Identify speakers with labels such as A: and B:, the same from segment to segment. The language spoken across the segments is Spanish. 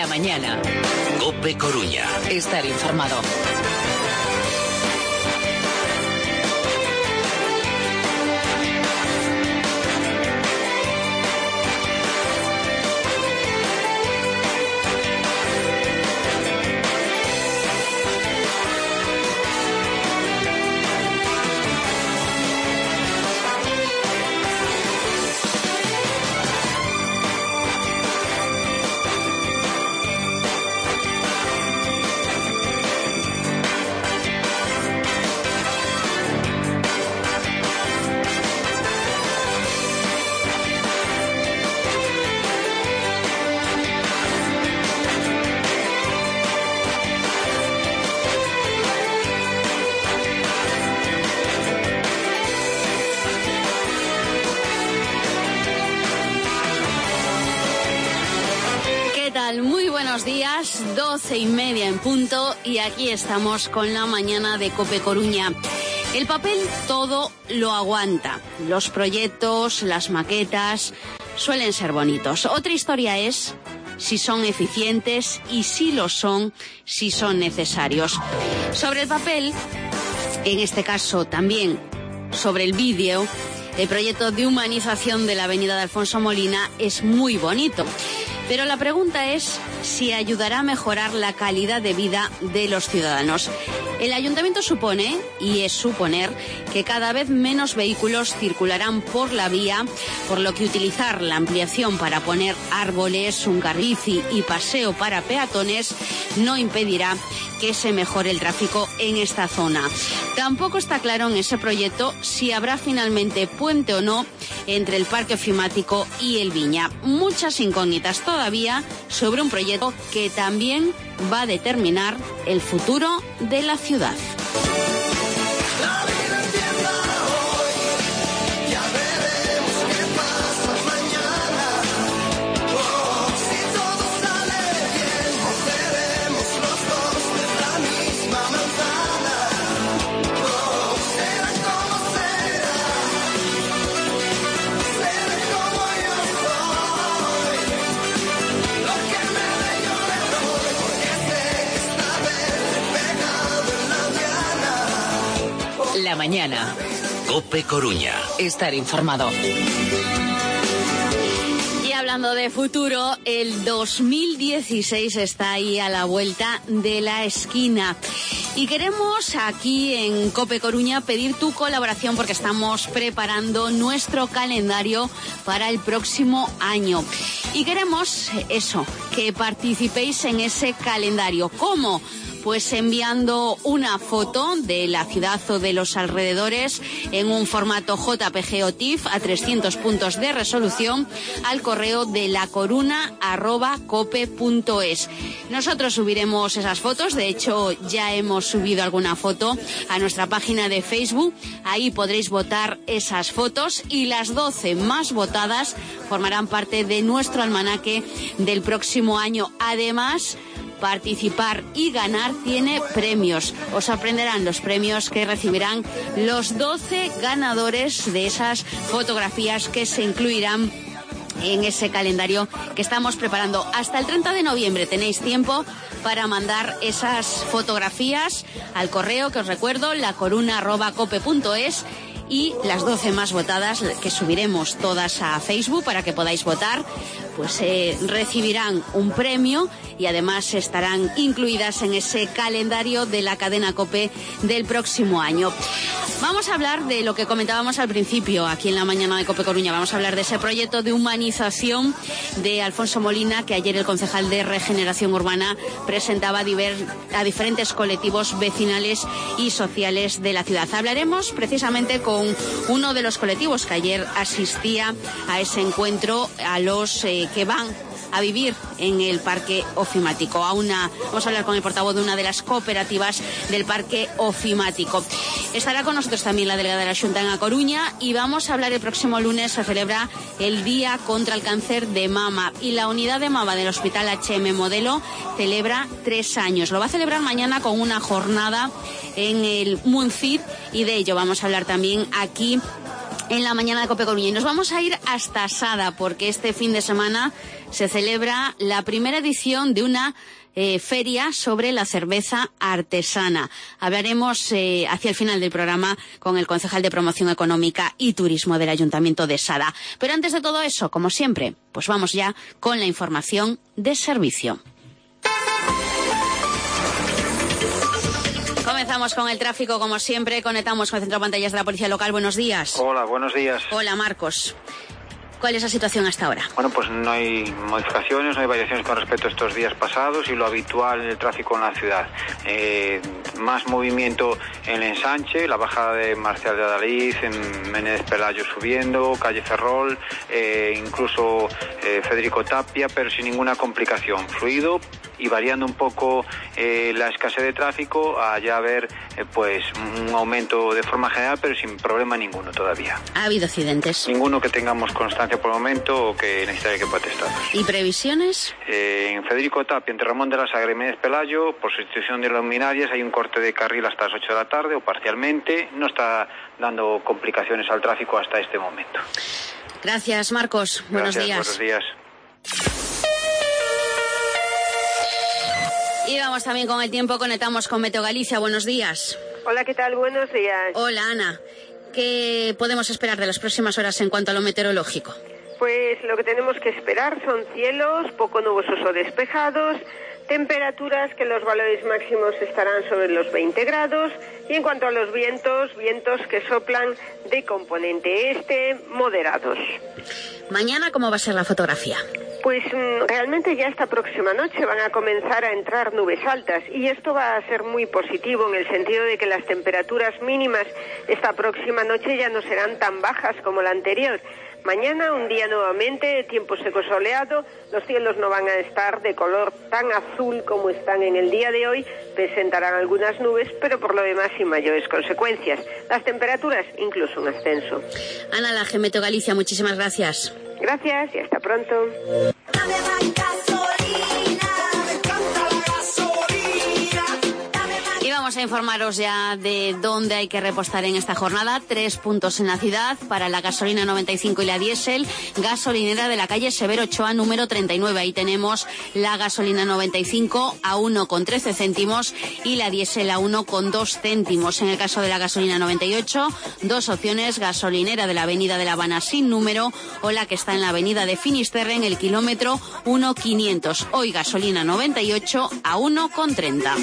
A: La mañana.
B: COPE Coruña.
A: Estar informado.
C: Muy buenos días, 12:30 en punto, y aquí estamos con la mañana de COPE Coruña. El papel todo lo aguanta. Los proyectos, las maquetas suelen ser bonitos. Otra historia es si son eficientes y si lo son, si son necesarios. Sobre el papel, en este caso también sobre el vídeo, el proyecto de humanización de la avenida de Alfonso Molina es muy bonito. Pero la pregunta es si ayudará a mejorar la calidad de vida de los ciudadanos. El ayuntamiento supone, y es suponer, que cada vez menos vehículos circularán por la vía, por lo que utilizar la ampliación para poner árboles, un carril bici y paseo para peatones no impedirá que se mejore el tráfico en esta zona. Tampoco está claro en ese proyecto si habrá finalmente puente o no entre el Parque Ofimático y el Viña. Muchas incógnitas todavía sobre un proyecto que también va a determinar el futuro de la ciudad.
A: La mañana.
B: COPE Coruña.
A: Estar informado.
C: Y hablando de futuro, el 2016 está ahí a la vuelta de la esquina. Y queremos aquí en COPE Coruña pedir tu colaboración porque estamos preparando nuestro calendario para el próximo año. Y queremos eso, que participéis en ese calendario. ¿Cómo? Pues enviando una foto de la ciudad o de los alrededores en un formato JPG o TIFF a 300 puntos de resolución al correo de lacoruna@cope.es. Nosotros subiremos esas fotos, de hecho ya hemos subido alguna foto a nuestra página de Facebook. Ahí podréis votar esas fotos y las 12 más votadas formarán parte de nuestro almanaque del próximo año. Además, participar y ganar tiene premios. Os sorprenderán los premios que recibirán los 12 ganadores de esas fotografías que se incluirán en ese calendario que estamos preparando. Hasta el 30 de noviembre tenéis tiempo para mandar esas fotografías al correo que os recuerdo, lacoruna@cope.es, y las 12 más votadas, que subiremos todas a Facebook para que podáis votar, pues recibirán un premio y además estarán incluidas en ese calendario de la cadena COPE del próximo año. Vamos a hablar de lo que comentábamos al principio aquí en la mañana de COPE Coruña. Vamos a hablar de ese proyecto de humanización de Alfonso Molina que ayer el concejal de Regeneración Urbana presentaba a diferentes colectivos vecinales y sociales de la ciudad. Hablaremos precisamente con uno de los colectivos que ayer asistía a ese encuentro, a los que van a vivir en el Parque Ofimático. Vamos a hablar con el portavoz de una de las cooperativas del Parque Ofimático. Estará con nosotros también la delegada de la Xunta en A Coruña y vamos a hablar el próximo lunes. Se celebra el Día contra el Cáncer de Mama y la unidad de mama del Hospital HM Modelo celebra 3 años. Lo va a celebrar mañana con una jornada en el Muncid y de ello vamos a hablar también aquí en la mañana de COPE Coruña. Y nos vamos a ir hasta Sada, porque este fin de semana se celebra la primera edición de una feria sobre la cerveza artesana. Hablaremos hacia el final del programa con el concejal de Promoción Económica y Turismo del Ayuntamiento de Sada. Pero antes de todo eso, como siempre, pues vamos ya con la información de servicio. Comenzamos con el tráfico, como siempre. Conectamos con el centro de pantallas de la Policía Local. Buenos días.
D: Hola, buenos días.
C: Hola, Marcos. ¿Cuál es la situación hasta ahora?
D: Bueno, pues no hay modificaciones, no hay variaciones con respecto a estos días pasados y lo habitual en el tráfico en la ciudad. Más movimiento en el ensanche, la bajada de Marcial de Adalid, en Menéndez Pelayo subiendo, calle Ferrol, incluso Federico Tapia, pero sin ninguna complicación. Fluido y variando un poco la escasez de tráfico, a ya ver pues un aumento de forma general, pero sin problema ninguno todavía.
C: ¿Ha habido accidentes?
D: Ninguno que tengamos constancia por el momento o que necesite que protestados.
C: ¿Y previsiones?
D: En Federico Tapia, entre Ramón de la Sagra y Menéndez Pelayo, por sustitución de luminarias, hay un corte de carril hasta las 8 de la tarde o parcialmente. No está dando complicaciones al tráfico hasta este momento.
C: Gracias, Marcos. Buenos días.
D: Buenos días.
C: Y vamos también con el tiempo, conectamos con Meteo Galicia. Buenos días.
E: Hola, ¿qué tal? Buenos días.
C: Hola, Ana. ¿Qué podemos esperar de las próximas horas en cuanto a lo meteorológico?
E: Pues lo que tenemos que esperar son cielos poco nubosos o despejados, temperaturas que los valores máximos estarán sobre los 20 grados y en cuanto a los vientos que soplan de componente este moderados.
C: Mañana, ¿cómo va a ser la fotografía?
E: Pues realmente ya esta próxima noche van a comenzar a entrar nubes altas y esto va a ser muy positivo en el sentido de que las temperaturas mínimas esta próxima noche ya no serán tan bajas como la anterior. Mañana un día nuevamente de tiempo seco soleado, los cielos no van a estar de color tan azul como están en el día de hoy, presentarán algunas nubes, pero por lo demás sin mayores consecuencias. Las temperaturas incluso un ascenso.
C: Ana Laje, Meteo Galicia, muchísimas gracias.
E: Gracias y hasta pronto.
C: Y vamos a informaros ya de dónde hay que repostar en esta jornada. 3 puntos en la ciudad para la gasolina 95 y la diésel. Gasolinera de la calle Severo Ochoa, número 39. Ahí tenemos la gasolina 95 a 1,13 céntimos y la diésel a 1,2 céntimos. En el caso de la gasolina 98, dos opciones: gasolinera de la avenida de La Habana sin número o la que está en la avenida de Finisterre en el kilómetro 1,500. Hoy gasolina 98 a 1,30.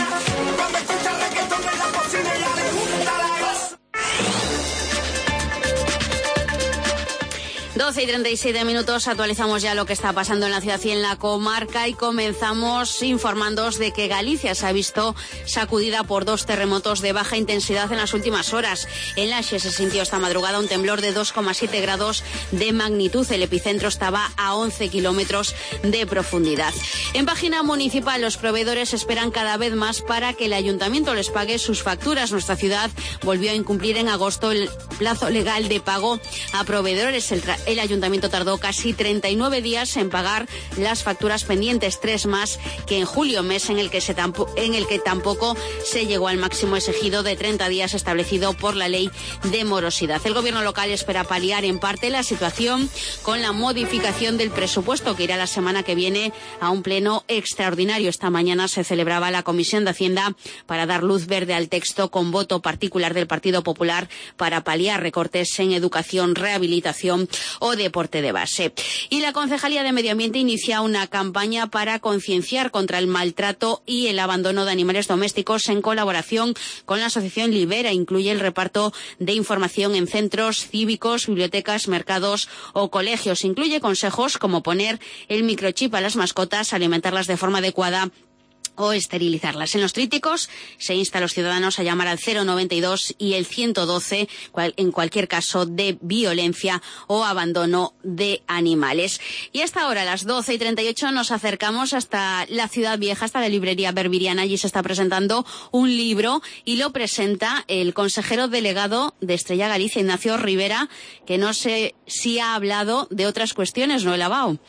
C: 12:37, actualizamos ya lo que está pasando en la ciudad y en la comarca y comenzamos informándoos de que Galicia se ha visto sacudida por 2 terremotos de baja intensidad en las últimas horas. En Laxe se sintió esta madrugada un temblor de 2,7 grados de magnitud. El epicentro estaba a 11 kilómetros de profundidad. En página municipal, los proveedores esperan cada vez más para que el ayuntamiento les pague sus facturas. Nuestra ciudad volvió a incumplir en agosto el plazo legal de pago a proveedores. El ayuntamiento tardó casi 39 días en pagar las facturas pendientes, 3 más que en julio, mes en el que tampoco se llegó al máximo exigido de 30 días establecido por la ley de morosidad. El gobierno local espera paliar en parte la situación con la modificación del presupuesto que irá la semana que viene a un pleno extraordinario. Esta mañana se celebraba la Comisión de Hacienda para dar luz verde al texto con voto particular del Partido Popular para paliar recortes en educación, rehabilitación o deporte de base. Y la Concejalía de Medio Ambiente inicia una campaña para concienciar contra el maltrato y el abandono de animales domésticos en colaboración con la Asociación Libera. Incluye el reparto de información en centros cívicos, bibliotecas, mercados o colegios. Incluye consejos como poner el microchip a las mascotas, alimentarlas de forma adecuada o esterilizarlas. En los trípticos se insta a los ciudadanos a llamar al 092 y el 112 en cualquier caso de violencia o abandono de animales. Y hasta ahora, a las 12:38, nos acercamos hasta la Ciudad Vieja, hasta la librería Berbiriana. Allí se está presentando un libro y lo presenta el consejero delegado de Estrella Galicia, Ignacio Rivera, que no sé si ha hablado de otras cuestiones, ¿no, Elabao?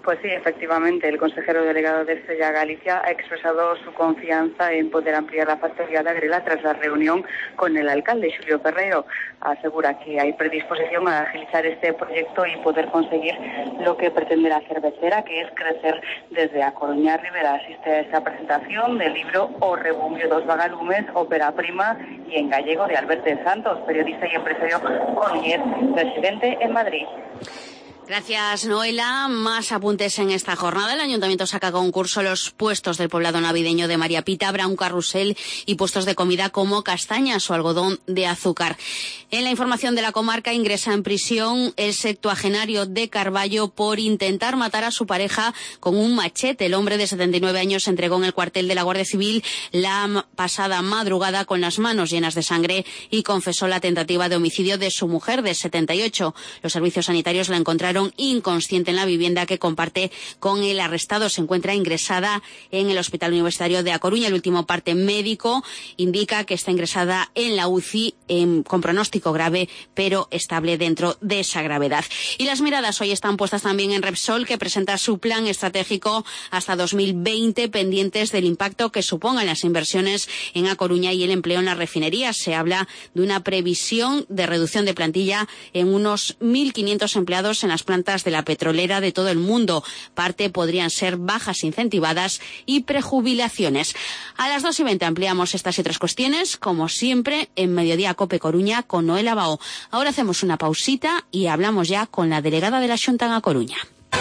F: Pues sí, efectivamente, el consejero delegado de Estrella Galicia ha expresado su confianza en poder ampliar la factoría de Agrela tras la reunión con el alcalde, Xulio Ferreiro. Asegura que hay predisposición a agilizar este proyecto y poder conseguir lo que pretende la cervecera, que es crecer desde A Coruña a Ribera. Asiste a esta presentación del libro O Rebumbio dos Vagalumes, ópera prima y en gallego de Alberto Santos, periodista y empresario coruñés, residente en Madrid.
C: Gracias, Noela. Más apuntes en esta jornada. El Ayuntamiento saca a concurso los puestos del poblado navideño de María Pita, habrá un carrusel y puestos de comida como castañas o algodón de azúcar. En la información de la comarca, ingresa en prisión el 70 de Carballo por intentar matar a su pareja con un machete. El hombre de 79 años se entregó en el cuartel de la Guardia Civil la pasada madrugada con las manos llenas de sangre y confesó la tentativa de homicidio de su mujer de 78. Los servicios sanitarios la encontraron inconsciente en la vivienda que comparte con el arrestado. Se encuentra ingresada en el Hospital Universitario de A Coruña. El último parte médico indica que está ingresada en la UCI con pronóstico grave, pero estable dentro de esa gravedad. Y las miradas hoy están puestas también en Repsol, que presenta su plan estratégico hasta 2020, pendientes del impacto que supongan las inversiones en A Coruña y el empleo en las refinerías. Se habla de una previsión de reducción de plantilla en unos 1.500 empleados en las plantas de la petrolera de todo el mundo. Parte podrían ser bajas incentivadas y prejubilaciones. A las 2:20 ampliamos estas y otras cuestiones, como siempre, en Mediodía Cope Coruña con Noela Bao. Ahora hacemos una pausita y hablamos ya con la delegada de la Xunta en A Coruña.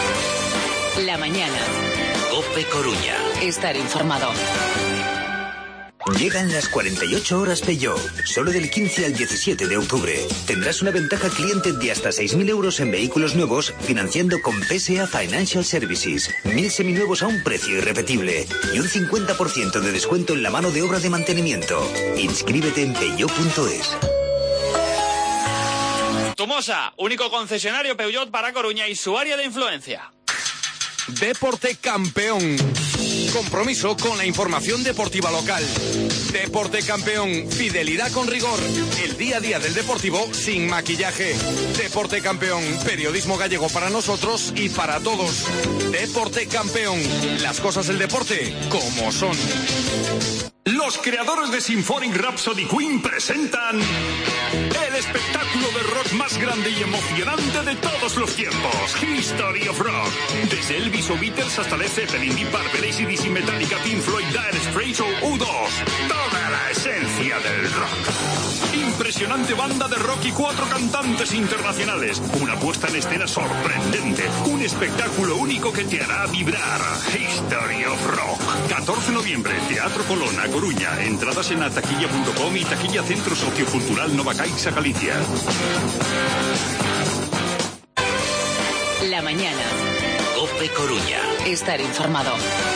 A: La mañana.
B: Cope Coruña.
A: Estar informado.
G: Llegan las 48 horas Peugeot, solo del 15 al 17 de octubre. Tendrás una ventaja cliente de hasta 6.000 euros en vehículos nuevos, financiando con PSA Financial Services. 1.000 seminuevos a un precio irrepetible y un 50% de descuento en la mano de obra de mantenimiento. Inscríbete en peugeot.es.
H: Tumosa, único concesionario Peugeot para Coruña y su área de influencia.
I: Deporte Campeón. Compromiso con la información deportiva local. Deporte Campeón. Fidelidad con rigor. El día a día del deportivo sin maquillaje. Deporte Campeón. Periodismo gallego para nosotros y para todos. Deporte Campeón. Las cosas del deporte como son.
J: Los creadores de Symphonic Rhapsody Queen presentan el espectáculo de rock más grande y emocionante de todos los tiempos, History of Rock. Desde Elvis o Beatles hasta Led Zeppelin, Deep Purple, AC/DC, Metallica, Pink Floyd, Dire Straits o U2. Toda la esencia del rock. Impresionante banda de rock y 4 cantantes internacionales. Una puesta en escena sorprendente. Un espectáculo único que te hará vibrar. History of Rock. 14 de noviembre, Teatro Colón, A Coruña. Entradas en ataquilla.com y Taquilla Centro Sociocultural Nova Caixa Galicia.
A: La mañana.
B: Cope Coruña.
A: Estar informado.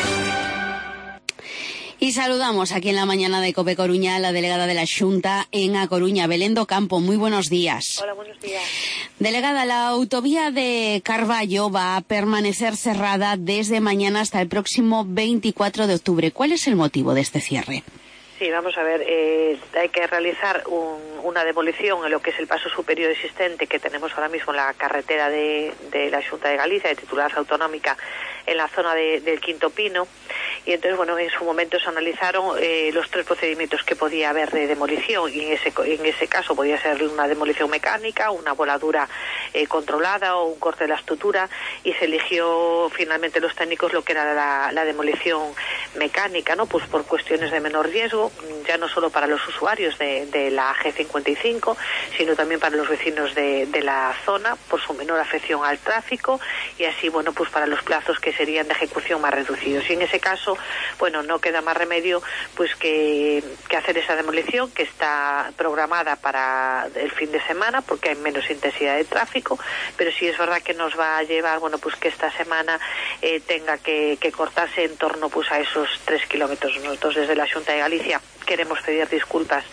C: Y saludamos aquí en la mañana de Cope Coruña a la delegada de la Xunta en A Coruña, Belén do Campo. Muy buenos días.
E: Hola, buenos días.
C: Delegada, la autovía de Carballo va a permanecer cerrada desde mañana hasta el próximo 24 de octubre. ¿Cuál es el motivo de este cierre?
K: Sí, vamos a ver, hay que realizar una demolición en lo que es el paso superior existente que tenemos ahora mismo en la carretera de la Xunta de Galicia, de titularidad autonómica, en la zona del Quinto Pino. Y entonces, bueno, en su momento se analizaron los 3 procedimientos que podía haber de demolición, y en ese caso podía ser una demolición mecánica, una voladura controlada o un corte de la estructura, y se eligió finalmente los técnicos lo que era la demolición mecánica, ¿no? Pues por cuestiones de menor riesgo, ya no solo para los usuarios de la G55, sino también para los vecinos de la zona, por su menor afección al tráfico, y así, bueno, pues para los plazos que serían de ejecución más reducidos. Y en ese caso, bueno, no queda más remedio pues que hacer esa demolición, que está programada para el fin de semana porque hay menos intensidad de tráfico, pero sí es verdad que nos va a llevar, bueno, pues que esta semana tenga que cortarse en torno pues a esos 3 kilómetros. Nosotros desde la Xunta de Galicia queremos pedir disculpas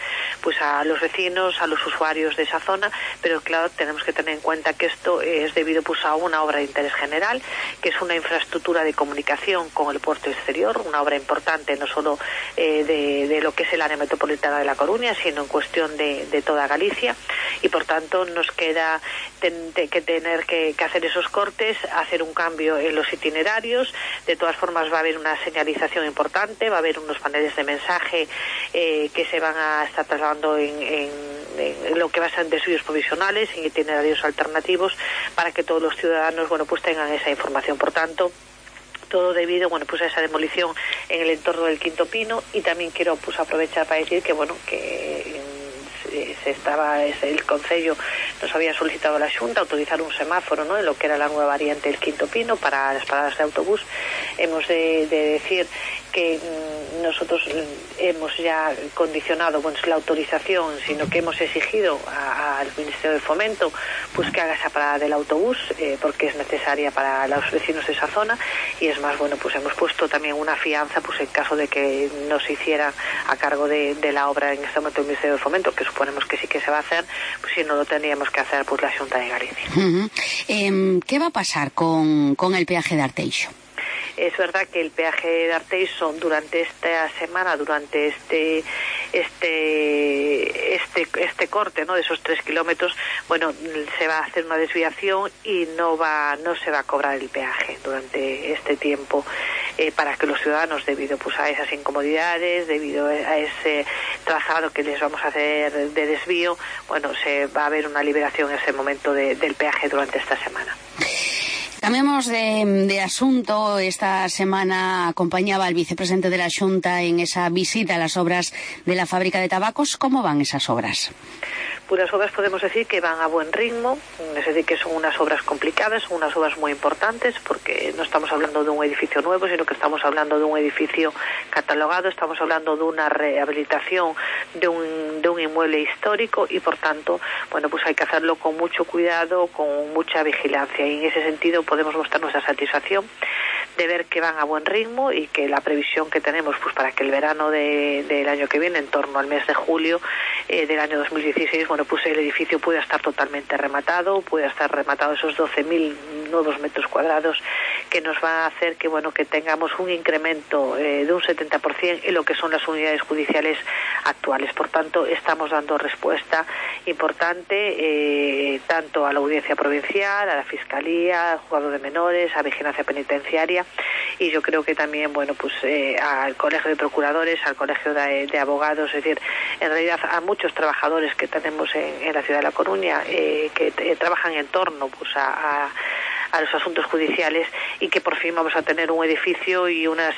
K: pues a los vecinos, a los usuarios de esa zona, pero claro, tenemos que tener en cuenta que esto es debido pues a una obra de interés general, que es una infraestructura de comunicación con el puerto exterior, una obra importante no solo de lo que es el área metropolitana de La Coruña, sino en cuestión de toda Galicia, y por tanto nos queda tener que hacer esos cortes, hacer un cambio en los itinerarios. De todas formas va a haber una señalización importante, va a haber unos paneles de mensaje que se van a estar trasladando en lo que va a ser desvíos provisionales, en itinerarios alternativos, para que todos los ciudadanos pues tengan esa información. Por tanto, todo debido pues a esa demolición en el entorno del Quinto Pino. Y también quiero pues aprovechar para decir que el Concello nos había solicitado a la Xunta autorizar un semáforo, ¿no?, en lo que era la nueva variante del Quinto Pino para las paradas de autobús. Hemos de decir que nosotros hemos ya condicionado la autorización, sino que hemos exigido al Ministerio de Fomento pues que haga esa parada del autobús, porque es necesaria para los vecinos de esa zona. Y es más, pues hemos puesto también una fianza pues en caso de que no se hiciera a cargo de la obra en este momento el Ministerio de Fomento, que suponemos que sí que se va a hacer, pues si no lo tendríamos que hacer pues la Xunta de Galicia.
C: ¿Qué va a pasar con el peaje de Arteixo?
K: Es verdad que el peaje de Arteixo durante esta semana, durante este corte, ¿no?, de esos 3 kilómetros, se va a hacer una desviación y no se va a cobrar el peaje durante este tiempo, para que los ciudadanos, debido pues a esas incomodidades, debido a ese trazado que les vamos a hacer de desvío, se va a haber una liberación en ese momento del peaje durante esta semana.
C: Cambiamos de asunto. Esta semana acompañaba al vicepresidente de la Xunta en esa visita a las obras de la fábrica de tabacos. ¿Cómo van esas obras?
K: Pues las obras podemos decir que van a buen ritmo, es decir, que son unas obras complicadas, son unas obras muy importantes, porque no estamos hablando de un edificio nuevo, sino que estamos hablando de un edificio catalogado, estamos hablando de una rehabilitación de un inmueble histórico, y por tanto, pues hay que hacerlo con mucho cuidado, con mucha vigilancia, y en ese sentido podemos mostrar nuestra satisfacción de ver que van a buen ritmo, y que la previsión que tenemos pues para que el verano del año que viene, en torno al mes de julio del año 2016, pues el edificio pueda estar totalmente rematado, pueda estar rematado esos 12.000 nuevos metros cuadrados, que nos va a hacer que que tengamos un incremento de un 70% en lo que son las unidades judiciales actuales. Por tanto, estamos dando respuesta importante tanto a la Audiencia Provincial, a la Fiscalía, al Juzgado de Menores, a Vigilancia Penitenciaria, y yo creo que también al Colegio de Procuradores, al Colegio de Abogados, es decir, en realidad a muchos trabajadores que tenemos en la ciudad de La Coruña, que trabajan en torno a los asuntos judiciales, y que por fin vamos a tener un edificio y unas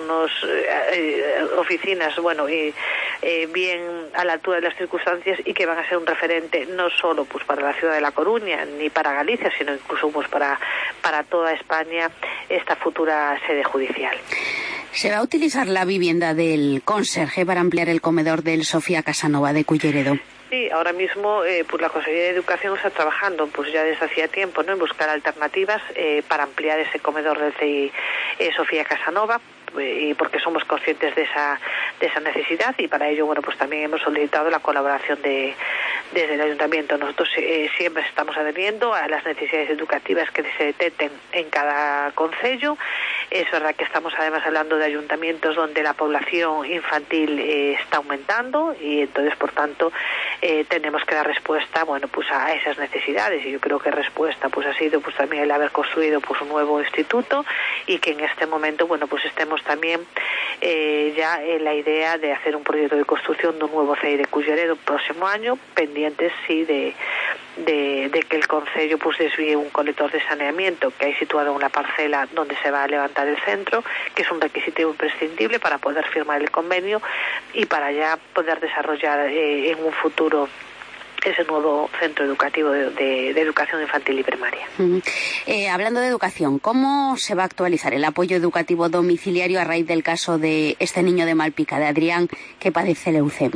K: oficinas bien a la altura de las circunstancias, y que van a ser un referente no solo para la ciudad de La Coruña ni para Galicia, sino incluso para toda España, esta futura sede judicial.
C: ¿Se va a utilizar la vivienda del conserje para ampliar el comedor del Sofía Casanova de Culleredo?
K: Sí, ahora mismo la Consejería de Educación está trabajando ya desde hacía tiempo, en buscar alternativas para ampliar ese comedor del CEI Sofía Casanova, y porque somos conscientes de esa necesidad, y para ello pues también hemos solicitado la colaboración desde el Ayuntamiento. Nosotros siempre estamos adheriendo a las necesidades educativas que se detecten en cada concello. Es verdad que estamos además hablando de ayuntamientos donde la población infantil está aumentando, y entonces por tanto tenemos que dar respuesta a esas necesidades, y yo creo que respuesta ha sido también el haber construido un nuevo instituto, y que en este momento estemos también ya en la idea de hacer un proyecto de construcción de un nuevo CEI de Culleredo el próximo año, pendientes de que el concello desvíe un colector de saneamiento que hay situado en una parcela donde se va a levantar el centro, que es un requisito imprescindible para poder firmar el convenio y para ya poder desarrollar en un futuro ese nuevo centro educativo de educación infantil y primaria.
C: Hablando de educación, ¿cómo se va a actualizar el apoyo educativo domiciliario a raíz del caso de este niño de Malpica, de Adrián, que padece leucemia?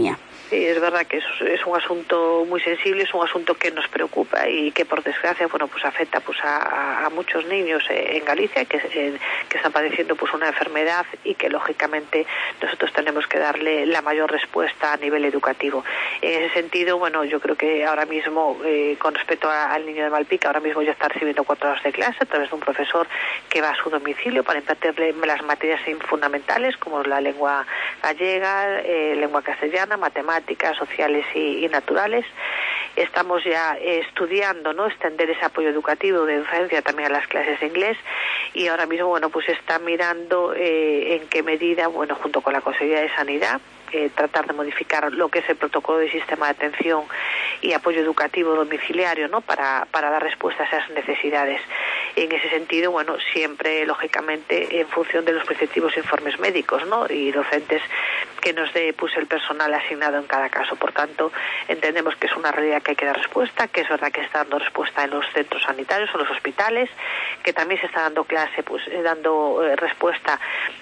K: Sí, es verdad que es un asunto muy sensible, es un asunto que nos preocupa y que por desgracia, bueno, pues afecta pues a muchos niños en Galicia que están padeciendo pues una enfermedad y que lógicamente nosotros tenemos que darle la mayor respuesta a nivel educativo. En ese sentido, bueno, yo creo que ahora mismo con respecto al niño de Malpica, ahora mismo ya está recibiendo 4 horas de clase a través de un profesor que va a su domicilio para impartirle las materias fundamentales como la lengua gallega, lengua castellana, matemáticas, sociales y naturales. Estamos ya estudiando, ¿no?, extender ese apoyo educativo de docencia también a las clases de inglés, y ahora mismo, bueno, pues está mirando en qué medida, bueno, junto con la Consejería de Sanidad, tratar de modificar lo que es el protocolo de sistema de atención y apoyo educativo domiciliario, ¿no?, para dar respuesta a esas necesidades. En ese sentido, bueno, siempre, lógicamente, en función de los preceptivos informes médicos, ¿no?, y docentes que nos dé pues el personal asignado en cada caso. Por tanto, entendemos que es una realidad que hay que dar respuesta, que es verdad que está dando respuesta en los centros sanitarios o los hospitales, que también se está dando clase, pues dando respuesta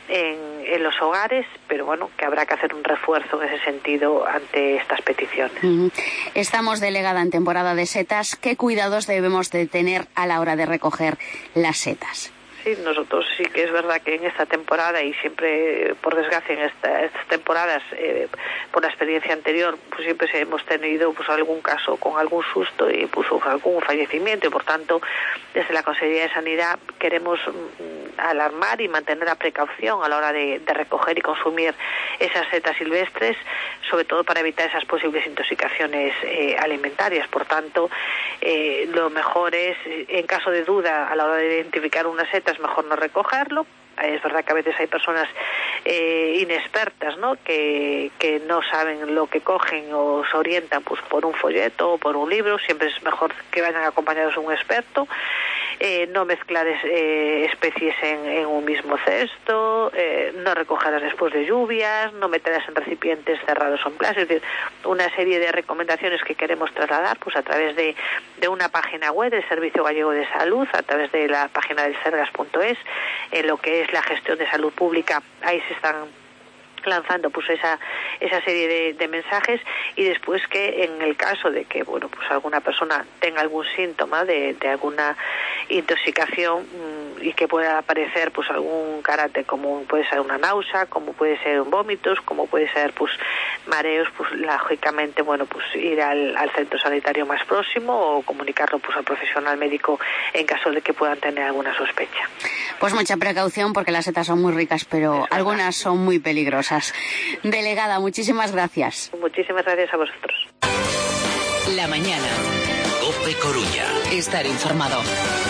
K: en los hogares, pero bueno, que habrá que hacer un refuerzo en ese sentido ante estas peticiones.
C: Estamos, delegada, en temporada de setas. ¿Qué cuidados debemos de tener a la hora de recoger las setas?
K: Sí, nosotros sí que es verdad que en esta temporada, y siempre, por desgracia, en estas temporadas, por la experiencia anterior, pues siempre hemos tenido pues algún caso con algún susto y pues algún fallecimiento, y por tanto, desde la Consejería de Sanidad queremos alarmar y mantener la precaución a la hora de recoger y consumir esas setas silvestres, sobre todo para evitar esas posibles intoxicaciones alimentarias. Por tanto, lo mejor es, en caso de duda a la hora de identificar una seta, es mejor no recogerlo. Es verdad que a veces hay personas inexpertas, ¿no?, que no saben lo que cogen o se orientan pues por un folleto o por un libro. Siempre es mejor que vayan acompañados de un experto. No mezclar especies en un mismo cesto, no recogerlas después de lluvias, no meterlas en recipientes cerrados o en plástico. Es decir, una serie de recomendaciones que queremos trasladar pues a través de una página web del Servicio Gallego de Salud, a través de la página del sergas.es, en lo que es la gestión de salud pública. Ahí se están lanzando pues esa serie de mensajes, y después que en el caso de que, bueno, pues alguna persona tenga algún síntoma de alguna intoxicación y que pueda aparecer pues algún carácter, como puede ser una náusea, como puede ser vómitos, como puede ser pues mareos, pues lógicamente, bueno, pues ir al centro sanitario más próximo o comunicarlo pues al profesional médico en caso de que puedan tener alguna sospecha.
C: Pues mucha precaución, porque las setas son muy ricas, pero algunas son muy peligrosas. Delegada, muchísimas gracias.
K: Muchísimas gracias a vosotros.
A: La mañana.
B: COPE Coruña.
A: Estar informado.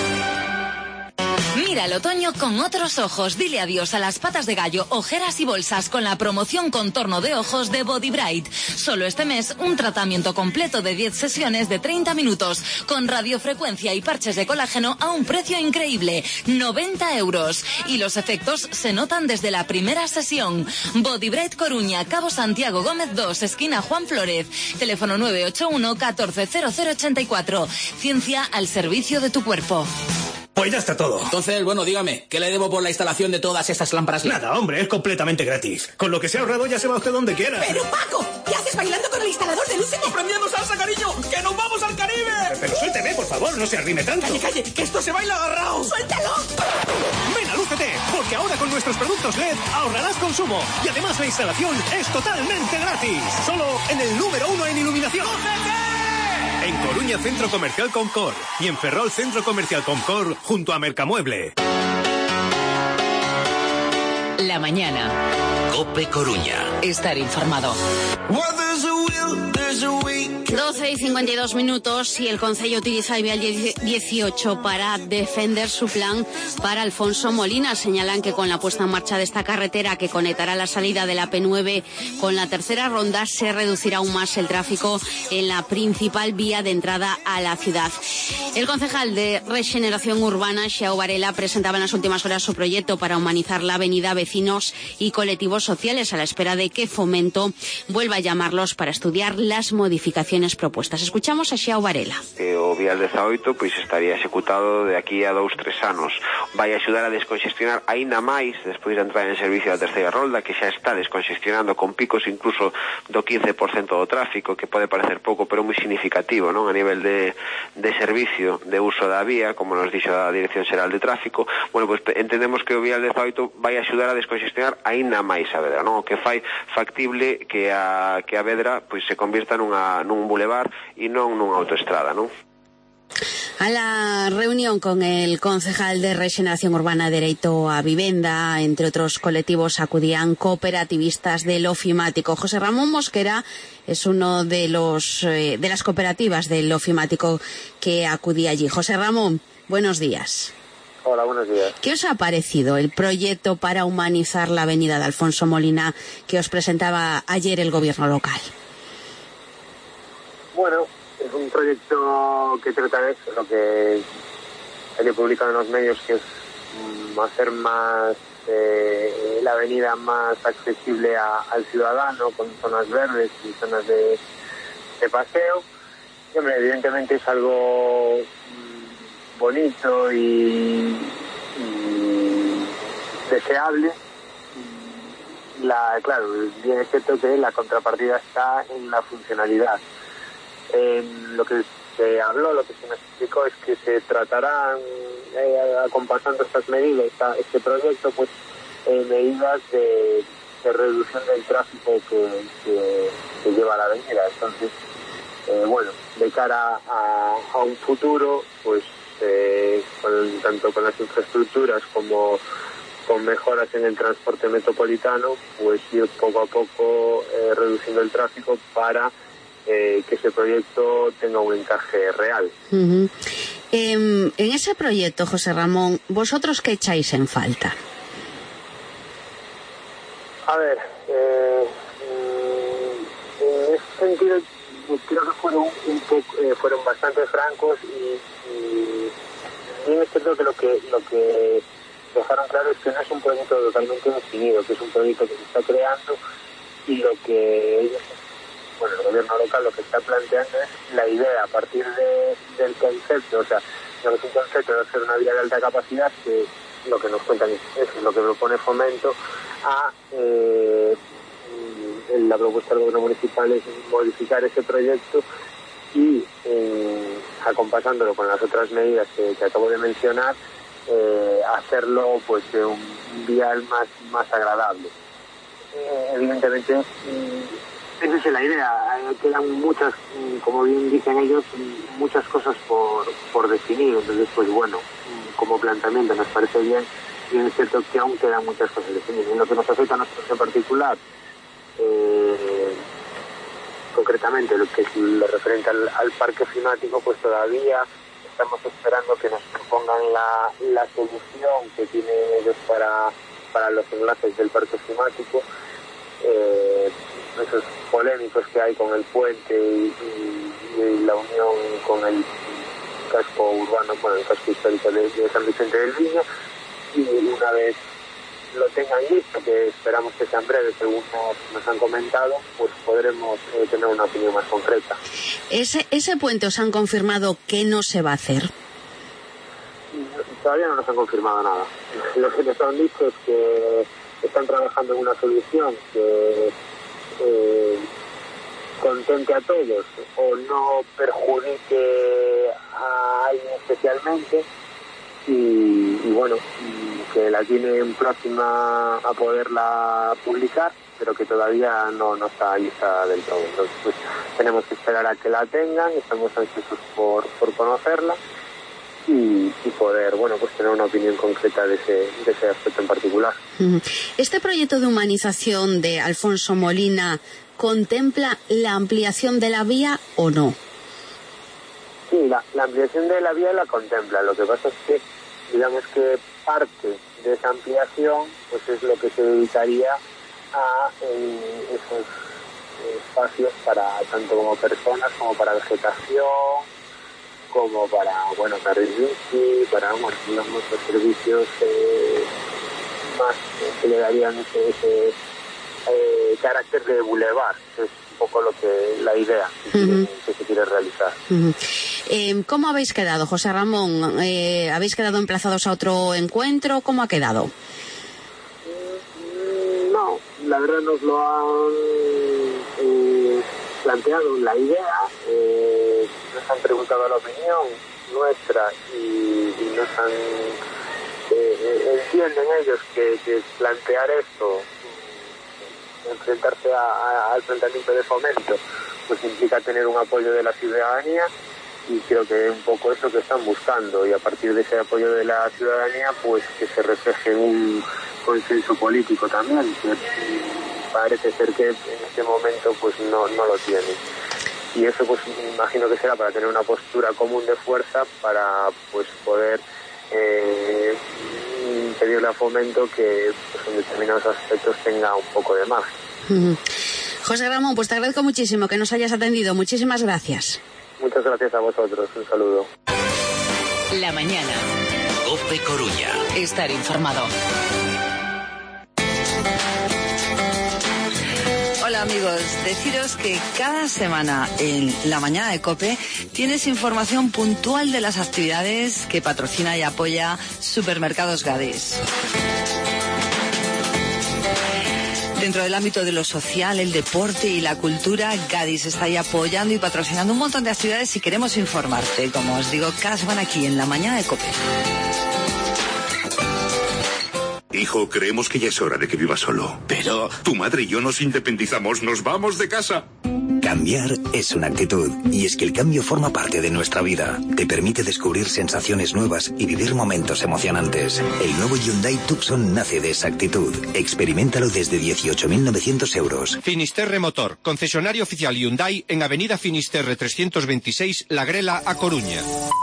L: Mira el otoño con otros ojos. Dile adiós a las patas de gallo, ojeras y bolsas con la promoción Contorno de Ojos de Body Bright. Solo este mes, un tratamiento completo de 10 sesiones de 30 minutos, con radiofrecuencia y parches de colágeno a un precio increíble, 90 €. Y los efectos se notan desde la primera sesión. Body Bright Coruña, Cabo Santiago Gómez 2, esquina Juan Flórez. Teléfono 981 14 0084. Ciencia al servicio de tu cuerpo.
M: Pues ya está todo.
N: Entonces, bueno, dígame, ¿qué le debo por la instalación de todas estas lámparas LED?
M: Nada, hombre, es completamente gratis. Con lo que se ha ahorrado ya se va usted donde quiera.
O: ¡Pero, Paco! ¿Qué haces bailando con el instalador de luces?
N: ¡Aprendiendo salsa, cariño! ¡Que nos vamos al Caribe!
M: Pero suélteme, por favor, no se arrime tanto.
O: ¡Calle, calle! ¡Que esto se baila agarrado! ¡Suéltalo!
M: Ven a Lúcete, porque ahora con nuestros productos LED ahorrarás consumo. Y además la instalación es totalmente gratis. Solo en el número 1 en iluminación. ¡Lúcete! En Coruña, Centro Comercial Concor. Y en Ferrol, Centro Comercial Concor, junto a Mercamueble.
A: La mañana.
B: COPE Coruña.
A: Estar informado.
C: 12:52, y el Concello utiliza el Vial 18 para defender su plan para Alfonso Molina. Señalan que con la puesta en marcha de esta carretera, que conectará la salida de la P9 con la tercera ronda, se reducirá aún más el tráfico en la principal vía de entrada a la ciudad. El concejal de Regeneración Urbana, Xiao Varela, presentaba en las últimas horas su proyecto para humanizar la avenida Vecinos y Colectivos Sociales, a la espera de que Fomento vuelva a llamarlos para estudiar las las modificaciones propuestas. Escuchamos a Xiao Varela.
P: O Vial 18 pois estaría executado de aquí a 2-3 anos. Vai axudar a desconxestionar aínda máis despois de entrar en servicio da terceira rolda, que xa está desconxestionando con picos incluso do 15% do tráfico, que pode parecer pouco, pero moi significativo, non? A nivel de servicio, de uso da vía, como nos dixo a Dirección Xeral de Tráfico. Bueno, pois entendemos que o Vial 18 vai axudar a desconxestionar aínda máis a Vedra, non? O que fai factible que a Vedra pois se convierta nun bulevar e non nunha autoestrada, non?
C: A la reunión con el concejal de Regeneración Urbana, Dereito a Vivenda, entre otros colectivos, acudían cooperativistas del ofimático. José Ramón Mosquera es uno de las cooperativas del ofimático que acudía allí. José Ramón, buenos días.
Q: Hola, buenos días.
C: ¿Qué os ha parecido el proyecto para humanizar la avenida de Alfonso Molina que os presentaba ayer el gobierno local?
Q: Bueno, es un proyecto que trata de eso, lo que hay que publicar en los medios, que es hacer más la avenida más accesible al ciudadano, con zonas verdes y zonas de paseo. Y, hombre, evidentemente es algo bonito y deseable. Claro, bien es cierto que la contrapartida está en la funcionalidad. Lo que se habló, lo que se nos explicó es que se tratarán, acompasando estas medidas, este proyecto, pues medidas de reducción del tráfico que lleva a la avenida. Entonces, bueno, de cara a un futuro, pues tanto con las infraestructuras como con mejoras en el transporte metropolitano, pues ir poco a poco reduciendo el tráfico para que ese proyecto tenga un encaje real.
C: Uh-huh. En ese proyecto, José Ramón, ¿vosotros qué echáis en falta?
Q: A ver, en ese sentido creo que fueron bastante francos y bien es cierto que lo que dejaron claro es que no es un proyecto totalmente definido, que es un proyecto que se está creando y lo que ellos, bueno, el gobierno local lo que está planteando es la idea a partir del concepto, o sea, no es un concepto de hacer una vía de alta capacidad, que lo que nos cuentan es lo que propone Fomento, a la propuesta del gobierno municipal es modificar ese proyecto y acompasándolo con las otras medidas que acabo de mencionar, hacerlo pues de un vial más agradable. Evidentemente esa es la idea. Quedan muchas, como bien dicen ellos, muchas cosas por definir. Entonces, pues bueno, como planteamiento nos parece bien, y es cierto que aún quedan muchas cosas definir. En lo que nos afecta a nosotros en particular, concretamente lo que es lo referente al parque climático, pues todavía estamos esperando que nos propongan la solución que tienen ellos para los enlaces del parque climático. Esos polémicos que hay con el puente y la unión con el casco urbano, bueno, el casco histórico de San Vicente del Viño, y una vez lo tengan listo, que esperamos que sea en breve, según nos han comentado, pues podremos tener una opinión más concreta.
C: ¿Ese puente os han confirmado que no se va a hacer?
Q: Todavía no nos han confirmado nada. Lo que nos han dicho es que están trabajando en una solución que contemple a todos o no perjudique a alguien especialmente, y bueno, que la tienen próxima a poderla publicar, pero que todavía no está lista del todo. Entonces, pues, tenemos que esperar a que la tengan, estamos ansiosos por conocerla y poder, bueno, pues tener una opinión concreta de ese aspecto en particular.
C: ¿Este proyecto de humanización de Alfonso Molina contempla la ampliación de la vía o no?
Q: Sí, la ampliación de la vía la contempla. Lo que pasa es que, digamos que parte de esa ampliación pues es lo que se dedicaría a esos espacios para tanto como personas, como para vegetación, como para, bueno, carril bici, para, bueno, digamos, los servicios más que le darían esa carácter de bulevar, que es un poco la idea que se quiere realizar.
C: ¿Cómo habéis quedado, José Ramón? ¿Habéis quedado emplazados a otro encuentro? ¿Cómo ha quedado?
Q: No, la verdad nos lo han planteado la idea, nos han preguntado la opinión nuestra y nos han entienden ellos que plantear esto, enfrentarse al planteamiento de Fomento, pues implica tener un apoyo de la ciudadanía, y creo que es un poco eso que están buscando, y a partir de ese apoyo de la ciudadanía pues que se refleje en un consenso político también, que parece ser que en este momento pues no lo tienen, y eso pues imagino que será para tener una postura común de fuerza para pues poder pedirle a Fomento que pues, en determinados aspectos tenga un poco de margen.
C: José Ramón, pues te agradezco muchísimo que nos hayas atendido. Muchísimas gracias.
Q: Muchas gracias a vosotros. Un saludo.
A: La mañana.
B: COPE Coruña.
A: Estar informado.
R: Hola amigos, deciros que cada semana en La Mañana de COPE tienes información puntual de las actividades que patrocina y apoya Supermercados Gadis. Dentro del ámbito de lo social, el deporte y la cultura, Gadis está ahí apoyando y patrocinando un montón de actividades y queremos informarte, como os digo, cada semana aquí en La Mañana de COPE.
J: Hijo, creemos que ya es hora de que vivas solo. Pero tu madre y yo nos independizamos, nos vamos de casa.
G: Cambiar es una actitud, y es que el cambio forma parte de nuestra vida. Te permite descubrir sensaciones nuevas y vivir momentos emocionantes. El nuevo Hyundai Tucson nace de esa actitud. Experiméntalo desde 18.900 euros.
S: Finisterre Motor, concesionario oficial Hyundai en Avenida Finisterre 326, La Grela, A Coruña.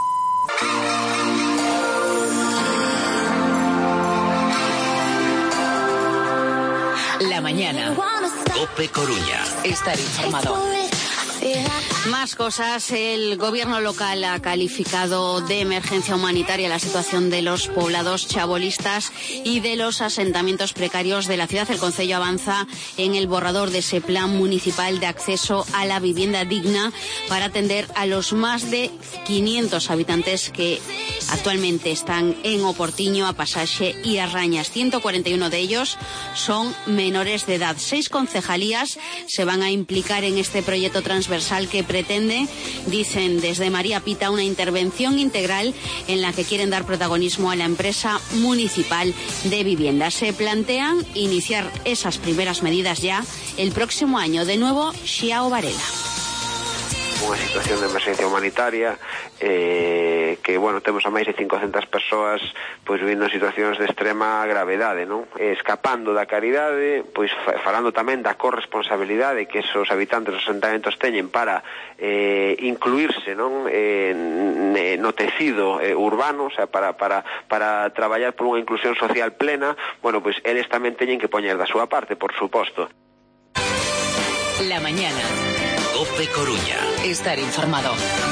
A: La mañana.
B: COPE Coruña.
A: Estar informado.
C: Más cosas. El gobierno local ha calificado de emergencia humanitaria la situación de los poblados chabolistas y de los asentamientos precarios de la ciudad. El concello avanza en el borrador de ese plan municipal de acceso a la vivienda digna para atender a los más de 500 habitantes que actualmente están en Oportiño, A Pasaxe y Arrañas. 141 de ellos son menores de edad. 6 concejalías se van a implicar en este proyecto transversal que pretende, dicen desde María Pita, una intervención integral en la que quieren dar protagonismo a la empresa municipal de vivienda. Se plantean iniciar esas primeras medidas ya el próximo año. De nuevo, Xiao Varela.
P: Unha situación de emergencia humanitaria que, bueno, temos a máis de 500 persoas pois vivindo en situacións de extrema gravedade, non? Escapando da caridade, pois falando tamén da corresponsabilidade que esos habitantes dos asentamentos teñen para incluirse, non? No tecido urbano, o sea, para traballar por unha inclusión social plena. Bueno, pois eles tamén teñen que poñer da súa parte, por suposto.
A: La mañana.
B: COPE Coruña.
A: Estar informado.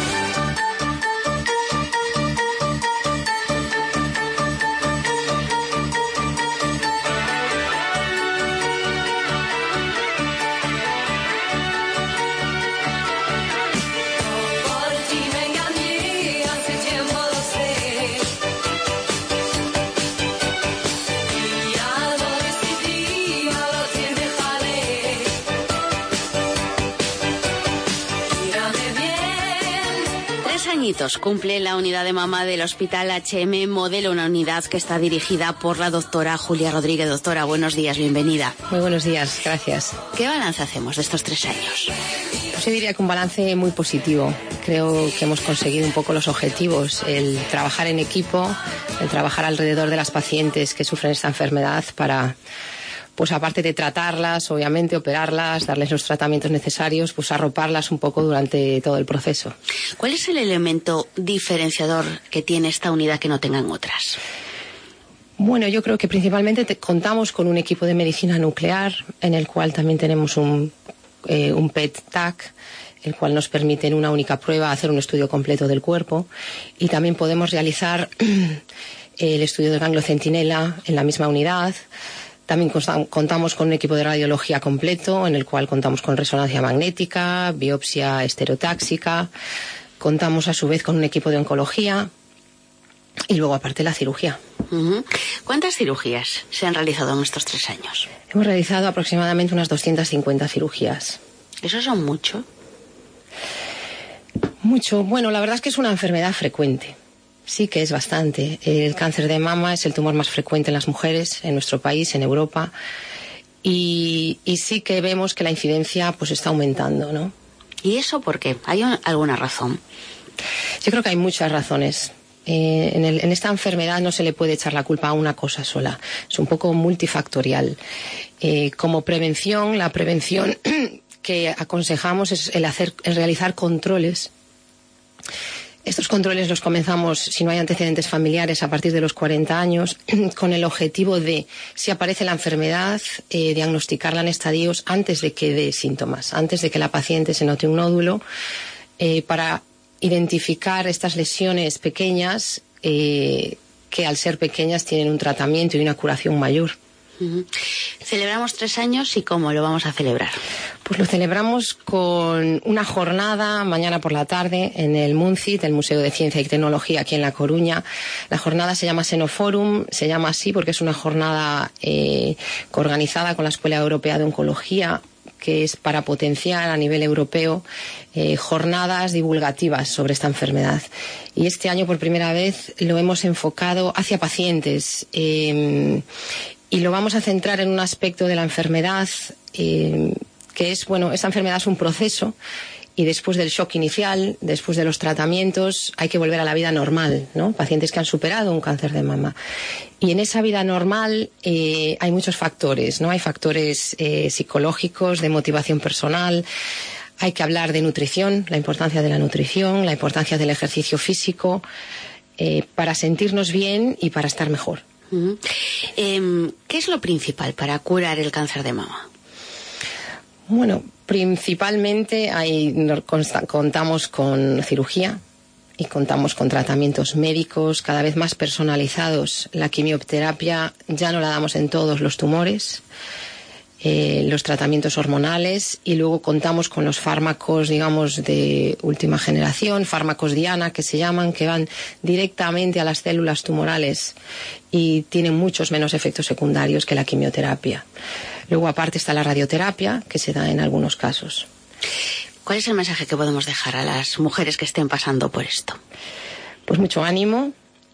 A: Cumple la unidad de mama del Hospital HM Modelo, una unidad que está dirigida por la doctora Julia Rodríguez. Doctora, buenos días, bienvenida.
T: Muy buenos días, gracias.
C: ¿Qué balance hacemos de estos 3 años?
T: Yo diría que un balance muy positivo. Creo que hemos conseguido un poco los objetivos, el trabajar en equipo, el trabajar alrededor de las pacientes que sufren esta enfermedad para, pues aparte de tratarlas, obviamente, operarlas, darles los tratamientos necesarios, pues arroparlas un poco durante todo el proceso.
C: ¿Cuál es el elemento diferenciador que tiene esta unidad que no tengan otras?
T: Bueno, yo creo que principalmente contamos con un equipo de medicina nuclear, en el cual también tenemos un PET-TAC, el cual nos permite en una única prueba hacer un estudio completo del cuerpo, y también podemos realizar el estudio del ganglio centinela en la misma unidad. También contamos con un equipo de radiología completo, en el cual contamos con resonancia magnética, biopsia estereotáxica. Contamos a su vez con un equipo de oncología y luego aparte la cirugía.
A: ¿Cuántas cirugías se han realizado en estos 3 años?
T: Hemos realizado aproximadamente unas 250 cirugías.
A: ¿Eso son mucho?
T: Mucho. Bueno, la verdad es que es una enfermedad frecuente. Sí que es bastante. El cáncer de mama es el tumor más frecuente en las mujeres en nuestro país, en Europa. Y sí que vemos que la incidencia pues está aumentando, ¿no?
A: ¿Y eso por qué? ¿Hay alguna razón?
T: Yo creo que hay muchas razones. En esta enfermedad no se le puede echar la culpa a una cosa sola. Es un poco multifactorial. Como prevención, la prevención que aconsejamos es el realizar controles. Estos controles los comenzamos, si no hay antecedentes familiares, a partir de los 40 años, con el objetivo de, si aparece la enfermedad, diagnosticarla en estadios antes de que dé síntomas, antes de que la paciente se note un nódulo, para identificar estas lesiones pequeñas que al ser pequeñas tienen un tratamiento y una curación mayor.
A: Celebramos 3 años, ¿y cómo lo vamos a celebrar?
T: Pues lo celebramos con una jornada mañana por la tarde en el MUNCIT, el Museo de Ciencia y Tecnología aquí en La Coruña. La jornada se llama Xenoforum, se llama así porque es una jornada organizada con la Escuela Europea de Oncología, que es para potenciar a nivel europeo jornadas divulgativas sobre esta enfermedad. Y este año, por primera vez, lo hemos enfocado hacia pacientes y lo vamos a centrar en un aspecto de la enfermedad que es, bueno, esta enfermedad es un proceso y después del shock inicial, después de los tratamientos, hay que volver a la vida normal, ¿no? Pacientes que han superado un cáncer de mama. Y en esa vida normal hay muchos factores, ¿no? Hay factores psicológicos, de motivación personal. Hay que hablar de nutrición, la importancia de la nutrición, la importancia del ejercicio físico, para sentirnos bien y para estar mejor.
A: ¿Qué es lo principal para curar el cáncer de mama?
T: Bueno, principalmente contamos con cirugía y contamos con tratamientos médicos cada vez más personalizados. La quimioterapia ya no la damos en todos los tumores, los tratamientos hormonales, y luego contamos con los fármacos, digamos, de última generación, fármacos diana que se llaman, que van directamente a las células tumorales y tienen muchos menos efectos secundarios que la quimioterapia. Luego, aparte, está la radioterapia, que se da en algunos casos.
A: ¿Cuál es el mensaje que podemos dejar a las mujeres que estén pasando por esto?
T: Pues mucho ánimo.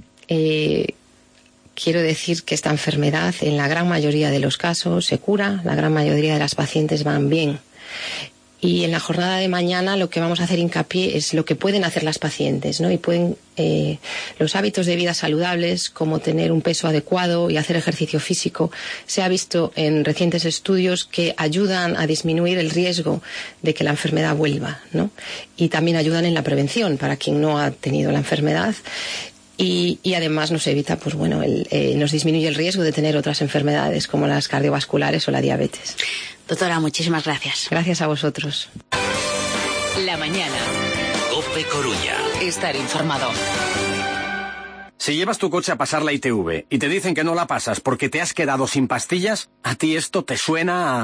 T: Quiero decir que esta enfermedad, en la gran mayoría de los casos, se cura. La gran mayoría de las pacientes van bien. Y en la jornada de mañana lo que vamos a hacer hincapié es lo que pueden hacer las pacientes, ¿no? Y pueden los hábitos de vida saludables, como tener un peso adecuado y hacer ejercicio físico. Se ha visto en recientes estudios que ayudan a disminuir el riesgo de que la enfermedad vuelva, ¿no? Y también ayudan en la prevención para quien no ha tenido la enfermedad. Y además nos evita, pues bueno, nos disminuye el riesgo de tener otras enfermedades como las cardiovasculares o la diabetes.
A: Doctora, muchísimas gracias.
T: Gracias a vosotros.
L: La mañana.
B: COPE Coruña.
L: Estar informado.
N: Si llevas tu coche a pasar la ITV y te dicen que no la pasas porque te has quedado sin pastillas, a ti esto te suena a...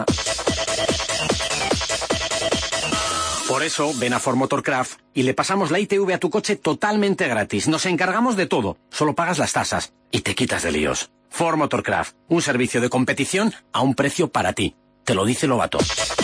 N: Por eso, ven a Ford Motorcraft y le pasamos la ITV a tu coche totalmente gratis. Nos encargamos de todo. Solo pagas las tasas y te quitas de líos. Ford Motorcraft, un servicio de competición a un precio para ti. Te lo dice Lobato.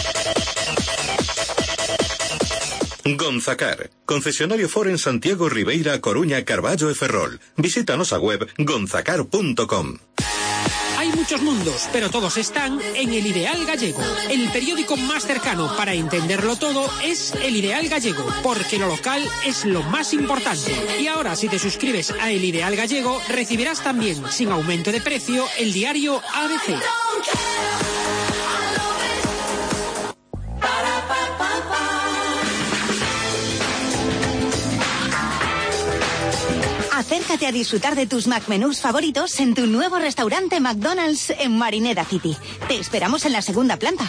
U: Gonzacar, concesionario Ford en Santiago, Ribeira, Coruña, Carballo e Ferrol. Visítanos a web gonzacar.com.
V: Hay muchos mundos, pero todos están en El Ideal Gallego. El periódico más cercano para entenderlo todo es El Ideal Gallego, porque lo local es lo más importante. Y ahora, si te suscribes a El Ideal Gallego, recibirás también, sin aumento de precio, el diario ABC.
W: Acércate a disfrutar de tus McMenús favoritos en tu nuevo restaurante McDonald's en Marineda City. Te esperamos en la segunda planta.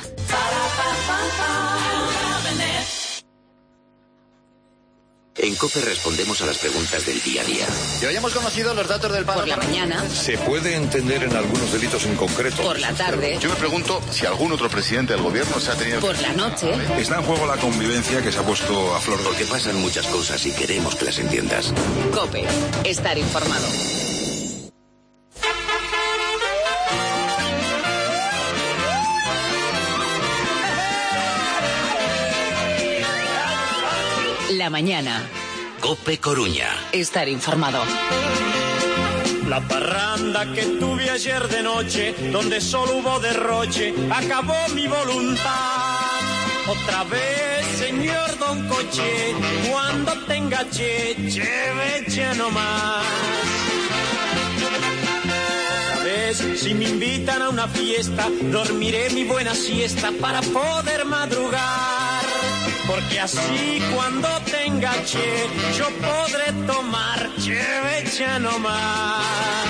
B: En COPE respondemos a las preguntas del día a día.
D: Y hoy hemos conocido los datos del paro.
L: Por la mañana.
F: ¿Se puede entender en algunos delitos en concreto?
L: Por la tarde.
F: Yo me pregunto si algún otro presidente del gobierno se ha tenido...
L: Por la noche.
F: Está en juego la convivencia que se ha puesto a flor.
B: Porque pasan muchas cosas y queremos que las entiendas.
L: COPE. Estar informado. La mañana.
B: COPE Coruña.
L: Estar informado.
H: La parranda que tuve ayer de noche, donde solo hubo derroche, acabó mi voluntad. Otra vez, señor Don Coche, cuando tenga cheveche no más. ¿Sabes? Si me invitan a una fiesta, dormiré mi buena siesta para poder madrugar. Porque así cuando tenga che, yo podré tomar chevecha no más.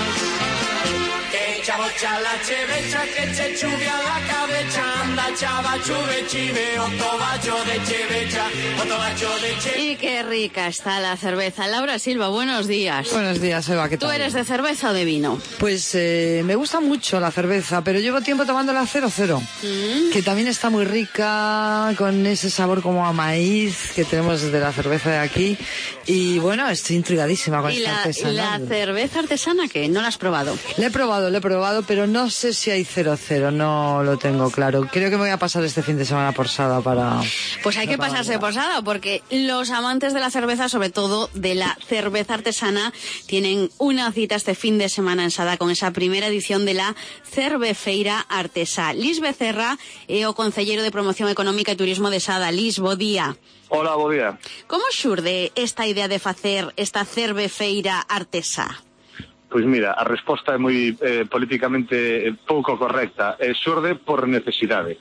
H: Que chavocha la chevecha, que che chuvia la cabeza, anda chava chuve chive, otobacho de chevecha, otobacho de chevecha.
C: Y qué rica está la cerveza. Laura Silva, buenos días.
R: Buenos días, Eva, ¿qué tal?
C: ¿Tú eres de cerveza o de vino?
R: Pues me gusta mucho la cerveza, pero llevo tiempo tomando la 00, que también está muy rica, con ese sabor como a maíz que tenemos de la cerveza de aquí. Y bueno, estoy intrigadísima con esta artesanal.
C: ¿Y la cerveza artesana qué? ¿No la has probado?
R: La he probado, pero no sé si hay 00, no lo tengo claro. Creo que me voy a pasar este fin de semana por Sada para...
C: Pues hay que pasarse por Sada, porque los amantes de la cerveza, sobre todo de la cerveza artesana, tienen una cita este fin de semana en Sada con esa primera edición de la Cervefeira Artesá. Lis Becerra, o Concelleiro de Promoción Económica e Turismo de Sada. Lis, bo día.
X: Hola, bo día.
C: Como xurde esta idea de facer esta Cervefeira Artesá?
X: Pois mira, a resposta é moi políticamente pouco correcta. Xurde por necesidade.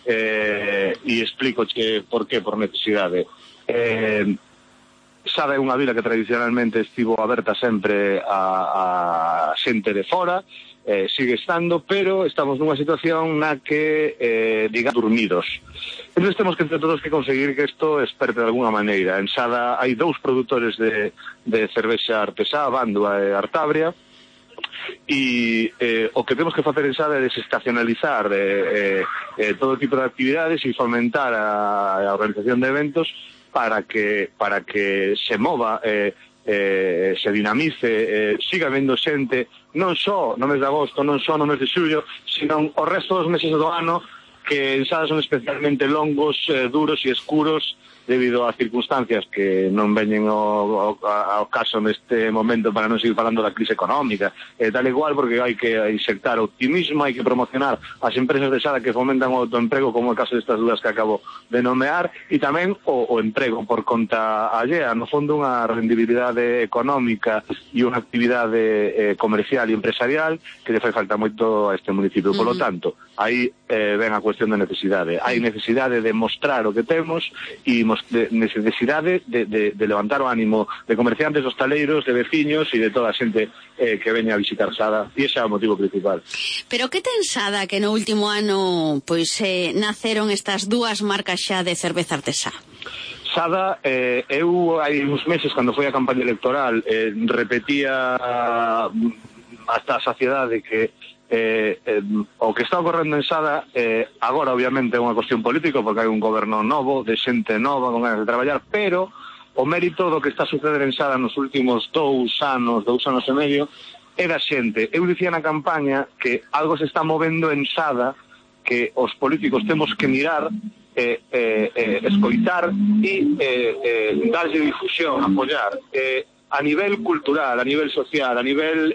X: E explico por qué por necesidade. Sada é unha vila que tradicionalmente estivo aberta sempre a xente de fora, sigue estando, pero estamos nunha situación na que, digamos, dormidos. Entón temos que entre todos que conseguir que isto esperte de alguna maneira. En Sada hai 2 produtores de cervexa artesá, Bandua e Artabria, e o que temos que facer en Sada é desestacionalizar todo tipo de actividades e fomentar a organización de eventos para que se mova, se dinamice, siga vendo xente non só no mes de agosto, non só no mes de xullo, sino o resto dos meses do ano, que en Sada son especialmente longos, duros e escuros debido ás circunstancias que non veñen ao caso neste momento, para non seguir falando da crise económica tal igual, porque hai que insertar optimismo, hai que promocionar as empresas de Sada que fomentan o autoemprego, como é o caso destas dúas que acabo de nomear, e tamén o emprego por conta allea, no fondo unha rendibilidade económica e unha actividade comercial e empresarial que lle fai falta moito a este municipio. Por lo tanto, aí ven a cuestión da necesidade. Hai necesidade de mostrar o que temos e necesidade de levantar o ánimo de comerciantes, hostaleiros, de veciños e de toda a xente que veña a visitar Sada, e ese é o motivo principal.
C: Pero que ten Sada que no último ano pois naceron estas dúas marcas xa de cerveza artesá?
X: Sada, eu hai uns meses, cando foi a campaña electoral, repetía hasta a saciedade que o que está ocorrendo en Sada agora obviamente é unha cuestión política, porque hai un goberno novo, de xente nova con ganas de traballar, pero o mérito do que está a suceder en Sada nos últimos 2 anos e medio é da xente. Eu dicía na campaña que algo se está movendo en Sada, que os políticos temos que mirar, escoitar e darlle difusión, apoiar a nivel cultural, a nivel social, a nivel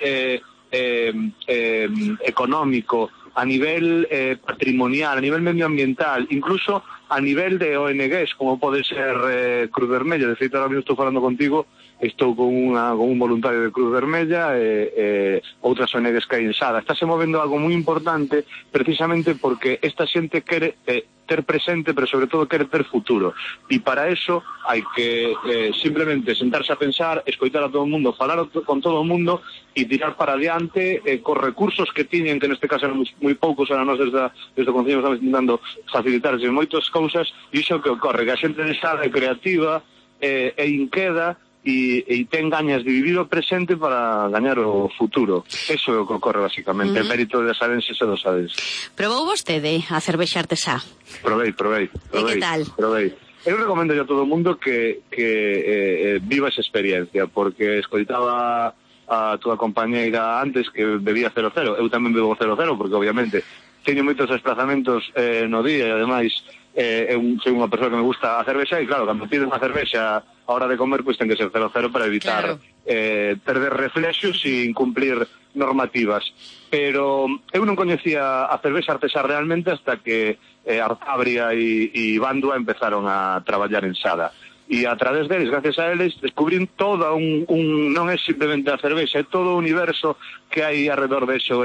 X: económico, a nivel patrimonial, a nivel medioambiental, incluso a nivel de ONGs, como pode ser Cruz Vermella. De feito, ahora mesmo estou falando contigo, estou con un voluntario de Cruz Vermella e outras ONGs que hai en Sada. Está se movendo algo moi importante, precisamente porque esta xente quere ter presente, pero sobre todo quere ter futuro. E para eso hai que simplemente sentarse a pensar, escoitar a todo o mundo, falar con todo o mundo e tirar para adiante cos recursos que tiñen, que neste caso eran moi poucos, a nós desde o Concello estamos intentando facilitarse moitas cousas, e iso que ocorre, que a xente de Sada é creativa, e inqueda e ten gañas de vivir o presente para gañar o futuro. Eso é o que ocorre basicamente, o mérito de sabenses e dos sabenses.
A: Probou vostede a cervexa artesá?
X: Provei.
A: E que tal?
X: Provei. Eu recomendo a todo o mundo que viva esa experiencia, porque escoitaba a túa compañeira antes que bebía 00. Eu tamén bebo 00 porque obviamente teño moitos desplazamentos no día e ademais soy unha persoa que me gusta a cervexa e claro, cando pido unha cervexa a hora de comer, pois ten que ser 00 para evitar perder reflexos e incumplir normativas. Pero eu non coñecía a cervexa artesá realmente hasta que Artabria e Bandua empezaron a traballar en Sada. E a través deles, gracias a eles, descubrín toda non é simplemente a cervexa, é todo o universo que hai alrededor deso.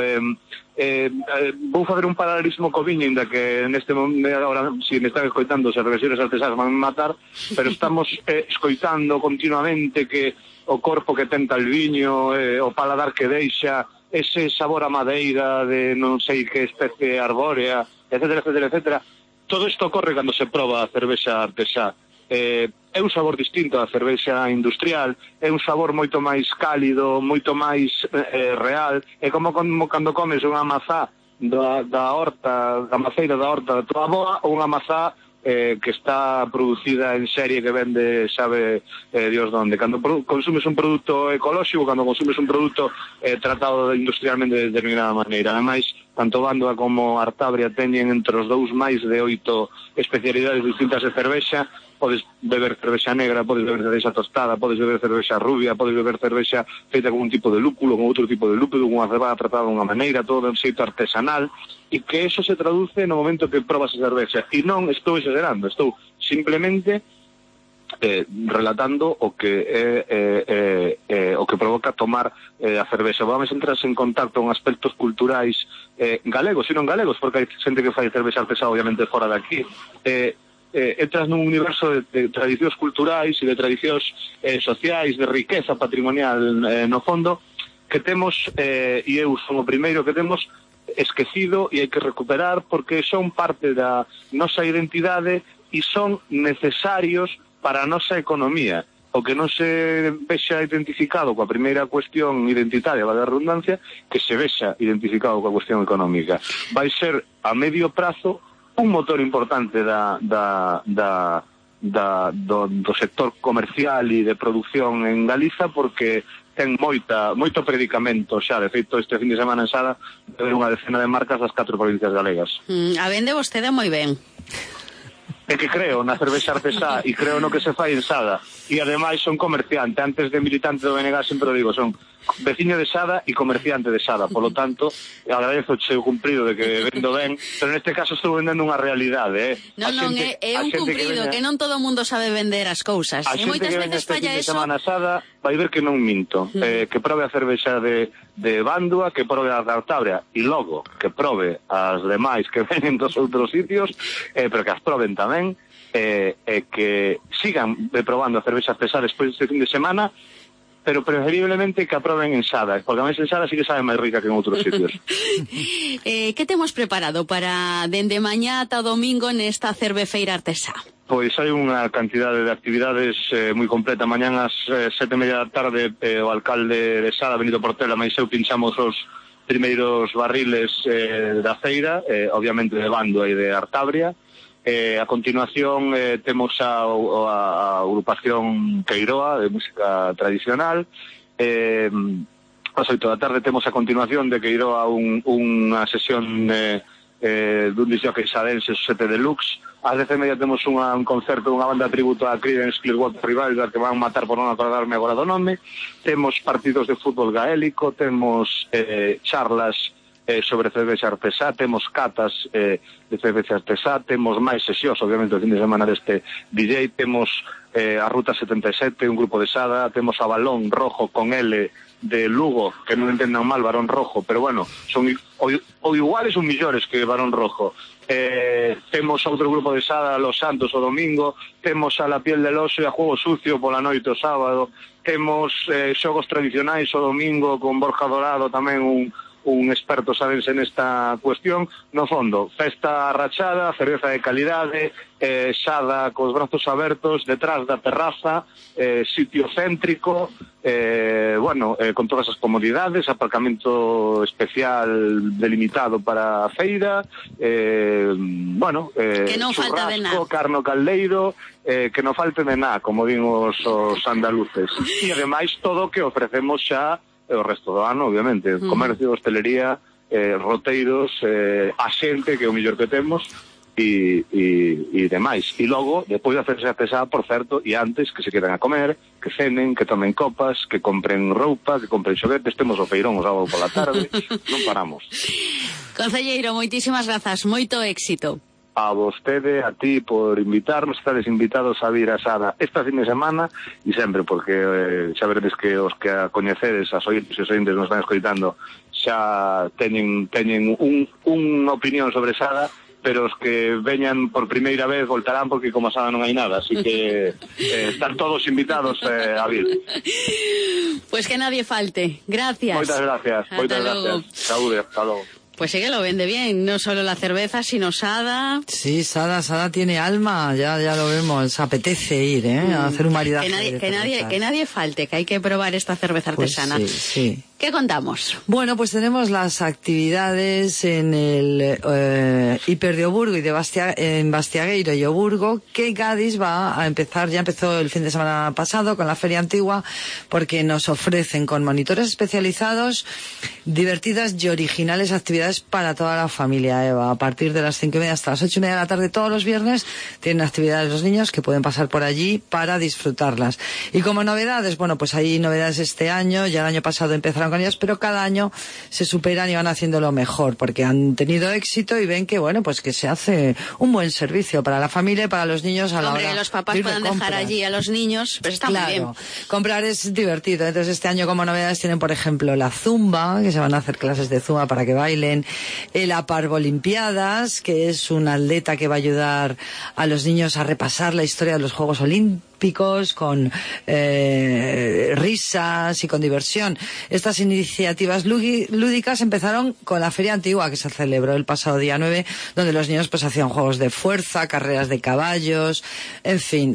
X: Vou fazer un paralelismo co viño, inda que neste momento, agora, se me están escoitando os cervexeiros artesás van matar, pero estamos escoitando continuamente que o corpo que tenta el viño, o paladar que deixa, ese sabor a madeira de non sei que especie arbórea, etcétera. Todo isto ocorre cando se proba a cervexa artesá. É un sabor distinto á cervexa industrial, é un sabor moito máis cálido, moito máis real, é como cando comes unha mazá da horta, da maceira da horta da tua avoa, ou unha mazá que está producida en serie que vende, sabe Dios donde. Cando consumes un produto ecolóxico, cando consumes un produto tratado industrialmente de determinada maneira. Ademais, tanto Bandua como Artabria teñen entre os dous máis de 8 especialidades distintas de cervexa. Podes beber cervexa negra, podes beber cervexa tostada, podes beber cervexa rubia, podes beber cervexa feita con un tipo de lúpulo, con outro tipo de lúpulo, con unha cebada tratada de unha maneira, todo de un xeito artesanal, e que eso se traduce no momento que probas a cervexa. E non estou exagerando, estou simplemente relatando o que provoca tomar a cervexa. Vamos a entrar en contacto con aspectos culturais galegos e non galegos, porque hai xente que fai cervexa artesá obviamente fora de aquí. Entras nun universo de tradicións culturais e de tradicións sociais, de riqueza patrimonial no fondo, que temos, e eu son o primeiro que temos esquecido e hai que recuperar porque son parte da nosa identidade e son necesarios para a nosa economía. O que non se vexa identificado coa primeira cuestión identitaria, valga a redundancia, que se vexa identificado coa cuestión económica. Vai ser a medio prazo un motor importante do sector comercial e de produción en Galiza, porque ten moito predicamento xa. De feito, este fin de semana en Sada debe unha decena de marcas das 4 provincias galegas.
A: A vende vostede moi ben.
X: É que creo na cervexa artesá e creo no que se fai en Sada, e ademais son comerciante. Antes de militante do BNG sempre o digo, son veciño de Sada e comerciante de Sada, polo tanto agradezo o cumprido de que vendo ben, pero neste caso estou vendendo unha realidade.
A: Non, é un cumprido, que non todo o mundo sabe vender as cousas, e moitas veces falla eso.
X: A xente que ven este fin de semana Sada vai ver que non minto, que probe a cervexa de Bandua, que probe a de Artabria, e logo que probe as demais que venen dos outros sitios, pero que as proben tamén, que sigan probando a cervexa artesá despois deste fin de semana, pero preferiblemente que aproben en Sada, porque a máis en Sada sí que sabe máis rica que en outros sitios.
A: Que temos preparado para dende mañá ata domingo nesta cervefeira artesá?
X: Pois hai unha cantidade de actividades moi completa. Mañán ás 7:30 da tarde o alcalde de Sada, Benito Portela, máis eu pinchamos os primeiros barriles da feira, obviamente de Bandua e de Artabria. A continuación temos a agrupación Queiroa de música tradicional. Ás 8 da tarde temos a continuación de Queiroa unha sesión dun disjockey sadense, Sete Deluxe. Ás 10:30 temos un concerto dunha banda de tributo a Creedence Clearwater Revival, que van matar por non acordarme agora do nome. Temos partidos de fútbol gaélico, temos charlas sobre cervexa artesá, temos catas de cervexa artesá, temos máis sesións, obviamente, o fin de semana deste DJ, temos a Ruta 77, un grupo de Sada, temos a Balón Rojo con L de Lugo, que non entendan mal Barón Rojo, pero bueno, son ou iguales ou millores que Barón Rojo. Temos outro grupo de Sada, Los Santos o domingo, temos a La Piel del Oso e a Juego Sucio pola noite o sábado, temos xogos tradicionais o domingo con Borja Dorado, tamén un experto sabense nesta cuestión. No fondo, festa rachada, cerveza de calidade, xada cos brazos abertos detrás da terraza, sitio céntrico, con todas as comodidades, aparcamento especial delimitado para a feira,
C: que non falta de nada,
X: carno caldeiro, que non falte de nada, como din os andaluces. E ademais todo o que ofrecemos xa o resto do ano, obviamente, comercio, hostelería, roteiros, a xente, que é o mellor que temos, e demais. E logo, depois de hacerse a pesada, por certo, e antes, que se queden a comer, que cenen, que tomen copas, que compren roupa, que compren xoguetes, temos o feirón o sábado pola tarde, non paramos.
C: Concelleiro, moitísimas grazas, moito éxito.
X: A vostede, a ti, por invitarnos, estades invitados a vir a Sada esta fin de semana, e sempre, porque xa veredes que os que a coñecedes, as ointes e os ointes nos están escoitando, xa teñen unha opinión sobre Sada, pero os que veñan por primeira vez voltarán, porque como a Sada non hai nada, así que están todos invitados a vir.
C: Pues que nadie falte. Gracias.
X: Moitas gracias. Moitas gracias. Saúde, hasta logo.
C: Pues sí que lo vende bien, no solo la cerveza, sino Sada.
R: Sí, Sada tiene alma, ya lo vemos, apetece ir, a hacer un maridaje.
C: Que nadie falte, que hay que probar esta cerveza artesana.
R: Pues sí.
C: ¿Qué contamos?
R: Bueno, pues tenemos las actividades en el Hiper de Oburgo y en Bastiagueiro y Oburgo, que Gadis va a empezar, ya empezó el fin de semana pasado con la Feria Antigua, porque nos ofrecen con monitores especializados divertidas y originales actividades para toda la familia, Eva. A partir de las 5:30 hasta las 8:30 de la tarde todos los viernes tienen actividades los niños que pueden pasar por allí para disfrutarlas. Y como novedades, bueno, pues hay novedades este año, ya el año pasado empezaron con ellas, pero cada año se superan y van haciéndolo mejor, porque han tenido éxito y ven que, bueno, pues que se hace un buen servicio para la familia y para los niños a la hora
C: que los papás
R: de
C: puedan dejar allí a los niños, pues está muy bien.
R: Comprar es divertido. Entonces este año como novedades tienen, por ejemplo, la zumba, que se van a hacer clases de zumba para que bailen, el Aparvolimpiadas, que es una atleta que va a ayudar a los niños a repasar la historia de los Juegos Olímpicos con risas y con diversión. Estas iniciativas lúdicas empezaron con la Feria Antigua, que se celebró el pasado día 9, donde los niños pues hacían juegos de fuerza, carreras de caballos, en fin.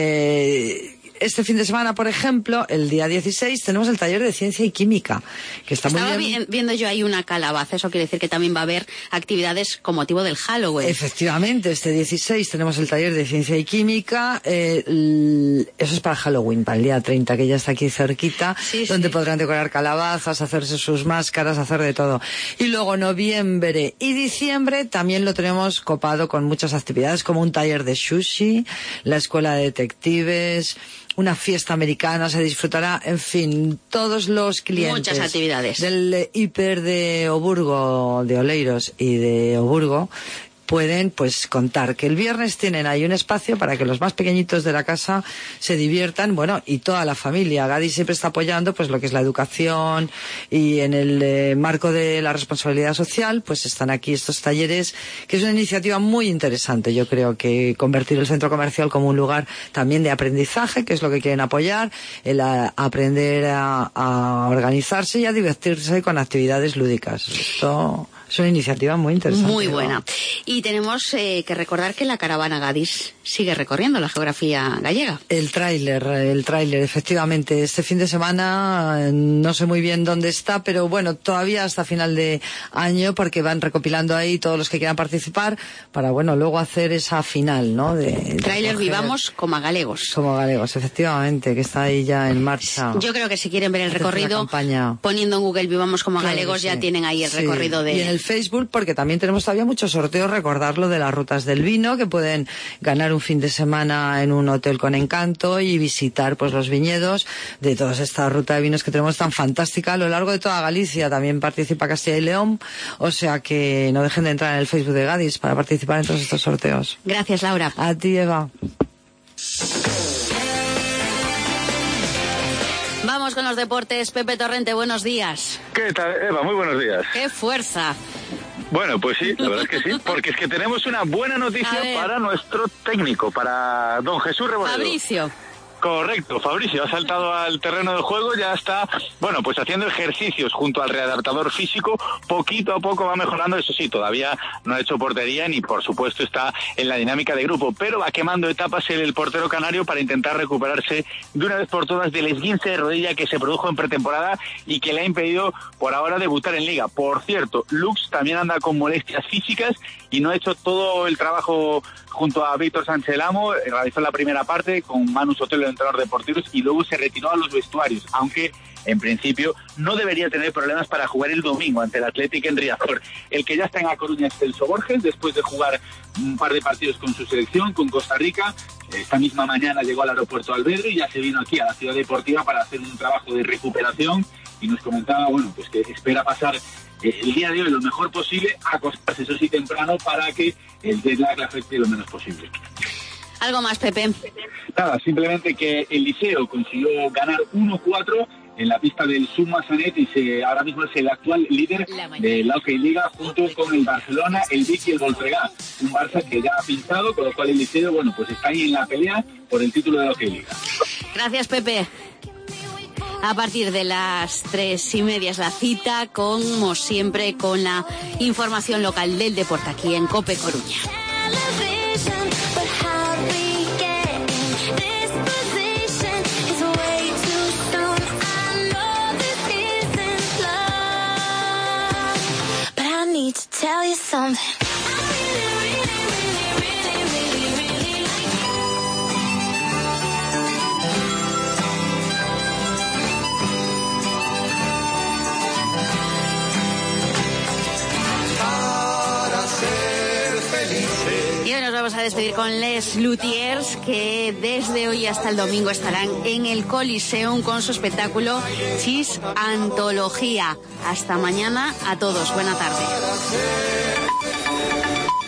R: Este fin de semana, por ejemplo, el día 16, tenemos el taller de Ciencia y Química, que está muy bien.
C: Estaba viendo yo ahí una calabaza, eso quiere decir que también va a haber actividades con motivo del Halloween.
R: Efectivamente, este 16 tenemos el taller de Ciencia y Química, eso es para Halloween, para el día 30, que ya está aquí cerquita, donde podrán decorar calabazas, hacerse sus máscaras, hacer de todo. Y luego noviembre y diciembre también lo tenemos copado con muchas actividades, como un taller de sushi, la escuela de detectives, una fiesta americana, se disfrutará, en fin, todos los clientes.
C: Muchas actividades.
R: Del Hiper de Oburgo, de Oleiros y de Oburgo, pueden pues contar que el viernes tienen ahí un espacio para que los más pequeñitos de la casa se diviertan, bueno, y toda la familia. Gadis siempre está apoyando pues lo que es la educación, y en el marco de la responsabilidad social pues están aquí estos talleres, que es una iniciativa muy interesante. Yo creo que convertir el centro comercial como un lugar también de aprendizaje, que es lo que quieren apoyar, el aprender a organizarse y a divertirse con actividades lúdicas. Esto es una iniciativa muy interesante.
C: Muy buena. Y tenemos que recordar que la caravana Gadis sigue recorriendo la geografía gallega.
R: El tráiler, efectivamente. Este fin de semana no sé muy bien dónde está, pero bueno, todavía hasta final de año, porque van recopilando ahí todos los que quieran participar para, bueno, luego hacer esa final, ¿no?
C: Tráiler Vivamos como galegos.
R: Como galegos, efectivamente, que está ahí ya en marcha.
C: Yo creo que si quieren ver el recorrido, poniendo en Google Vivamos como galegos, ya tienen ahí el recorrido de...
R: Y en el Facebook, porque también tenemos todavía muchos sorteos, recordarlo, de las rutas del vino, que pueden ganar un fin de semana en un hotel con encanto y visitar pues los viñedos de toda esta ruta de vinos que tenemos tan fantástica a lo largo de toda Galicia. También participa Castilla y León, o sea que no dejen de entrar en el Facebook de Gadis para participar en todos estos sorteos.
C: Gracias, Laura.
R: A ti, Eva.
C: Vamos con los deportes. Pepe Torrente, buenos días.
E: ¿Qué tal, Eva? Muy buenos días.
C: ¡Qué fuerza!
E: Bueno, pues sí, la verdad es que sí, porque es que tenemos una buena noticia para nuestro técnico, para don Jesús Reboredo. Correcto, Fabricio ha saltado al terreno de juego, ya está, bueno, pues haciendo ejercicios junto al readaptador físico, poquito a poco va mejorando, eso sí, todavía no ha hecho portería ni por supuesto está en la dinámica de grupo, pero va quemando etapas el portero canario para intentar recuperarse de una vez por todas del esguince de rodilla que se produjo en pretemporada y que le ha impedido por ahora debutar en Liga. Por cierto, Lux también anda con molestias físicas y no ha hecho todo el trabajo junto a Víctor Sánchez Lamo, realizó la primera parte con Manu Sotelo, el entrenador de porteros, y luego se retiró a los vestuarios, aunque en principio no debería tener problemas para jugar el domingo ante el Athletic en Riazor. El que ya está en A Coruña es Celso Borges, después de jugar un par de partidos con su selección, con Costa Rica. Esta misma mañana llegó al aeropuerto Alvedro y ya se vino aquí a la ciudad deportiva para hacer un trabajo de recuperación y nos comentaba, bueno, pues que espera pasar el día de hoy lo mejor posible, acostarse eso sí temprano para que el jet lag le afecte lo menos posible.
C: ¿Algo más, Pepe?
E: Nada, simplemente que el Liceo consiguió ganar 1-4 en la pista del Summasanet y ahora mismo es el actual líder de la Hockey Liga junto con el Barcelona, el Vic y el Voltregà. Un Barça que ya ha pintado, con lo cual el Liceo, bueno, pues está ahí en la pelea por el título de la Hockey Liga.
C: Gracias, Pepe. A partir de las 3:30 es la cita, como siempre, con la información local del deporte aquí en COPE Coruña. Y hoy nos vamos a despedir con Les Luthiers, que desde hoy hasta el domingo estarán en el Coliseum con su espectáculo Chis Antología. Hasta mañana a todos. Buena tarde.